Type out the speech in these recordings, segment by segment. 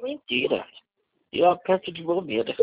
Mentira. Eu aperto de bobeira.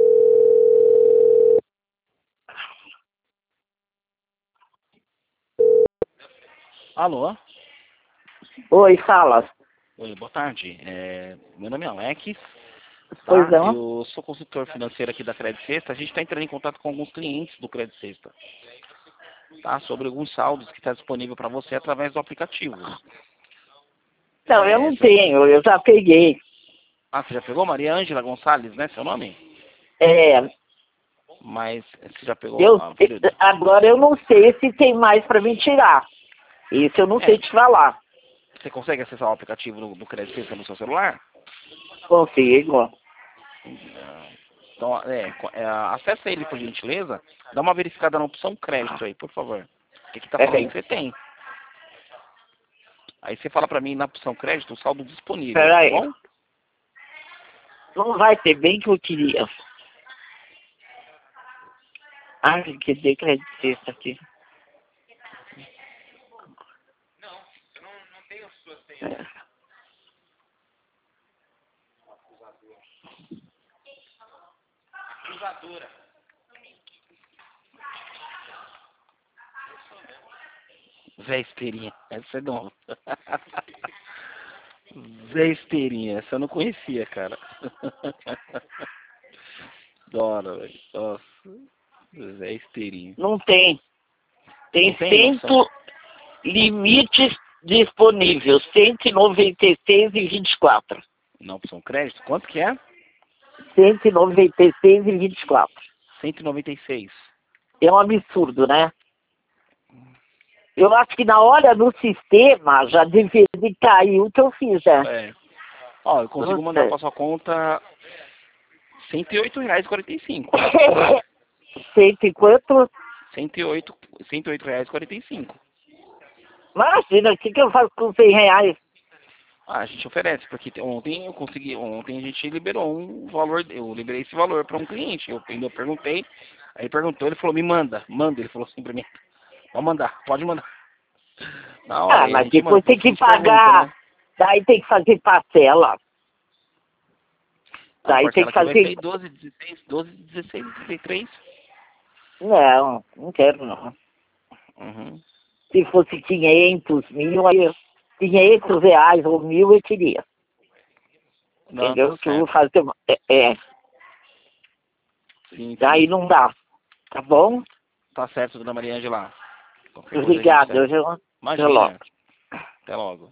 Alô? Oi, fala. Oi, boa tarde. Meu nome é Alex, Pois tá? não? Eu sou consultor financeiro aqui da Credit Sexta. A gente está entrando em contato com alguns clientes do Credit Sexta, tá? Sobre alguns saldos que está disponível para você através do aplicativo. Não, eu não Você... tenho, eu já peguei. Ah, você já pegou? Maria Ângela Gonçalves, né? Seu nome? É, Mas você já pegou a período? agora eu não sei se tem mais para me tirar. Isso eu não sei te falar. Você consegue acessar o aplicativo do Credit Sexta no seu celular? Consigo. Então, acessa ele por gentileza. Dá uma verificada na opção crédito aí, por favor. Que aqui tá falando que você tem. Aí você fala pra mim na opção crédito o saldo disponível, tá Peraí. bom? Não vai ter bem que eu queria. Ai, que decrédito isso aqui. É. Zé Esteirinha. Essa é nova. Zé Esteirinha. Essa eu não conhecia, cara. Dora, velho. Nossa. Zé Esteirinha. Não tem. Não Tem tem noção. limites disponíveis, 196,24. Na opção crédito? Quanto que é? 196,24. 196. É um absurdo, né? Eu acho que na hora no sistema já deveria cair o que eu fiz, né? Ó, eu consigo mandar Nossa. pra sua conta R$108,45. Cento e quanto? R$108,45. Imagina, o que eu faço com R$ 100? Ah, a gente oferece, porque ontem a gente liberou um valor, eu liberei esse valor para um cliente. Eu ainda perguntei, aí perguntou, ele falou, me manda, ele falou assim pra mim, pode mandar, pode mandar. Na hora, Ah, aí a mas gente manda, depois por tem isso que a que gente pergunta, pagar. né? Daí tem que fazer parcela. A Daí tem parcela que aqui vai fazer. ser 12, 16, 33. Não, não quero não. Uhum. Se fosse 500 mil, aí R$ 500 ou 1.000 eu queria. Não, Entendeu? tá Que eu vou certo. fazer. Sim, Daí sim. não dá. Tá bom? Tá certo, dona Maria Angela. Qualquer coisa a gente tá. Obrigado, viu? Até logo. Imagina. Até logo.